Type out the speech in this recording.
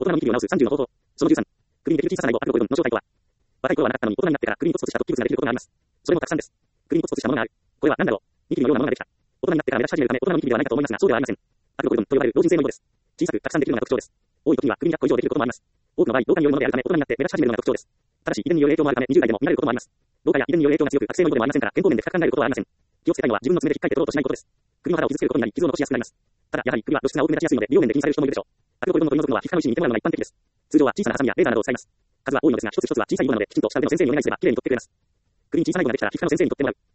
大人のニキビを治す30の方法。その13。首に出る小ささないを悪の部分の正体とは。若い頃はなかったのに大人になってから首にポツポツした突起物ができることがあります。それもたくさんです。首にポツポツしたものがある。これは何だろう。ニキビのようなものができた。大人になってから目立ち始めるため大人のニキビではないかと思いますが、そうではありません。悪の部分と呼ばれる老人性の色です。小さくたくさんできるのが特徴です。多い時には首に100個以上できることもあります。多くの場合、老化によるものであるため大人になって目立ち始めるのが特徴です。ただし遺伝による影響もあるため20代でも見られることもあります。老化や遺伝による影響が強く悪性のものでもありませんから健康面で深く考えることはありません。気をつけたいのは自分の爪で引っかいて取ろうとしないことです。首の肌を傷つけることになり傷を残しやすくなります。ただやはり首は露出が多く目立ちやすいので美容面で気にされる人もいるでしょう。悪の部分を取り除くのは皮膚科の医師に見てもらうのが一般的です。通常は小さなハサミやレーザーなどを使います。数は多いのですが一つ一つは小さいようなのできちんと下手の先生にお願いすればきれいに取ってくれます。首に小さなイボができたら皮膚科の先生に取ってもらう。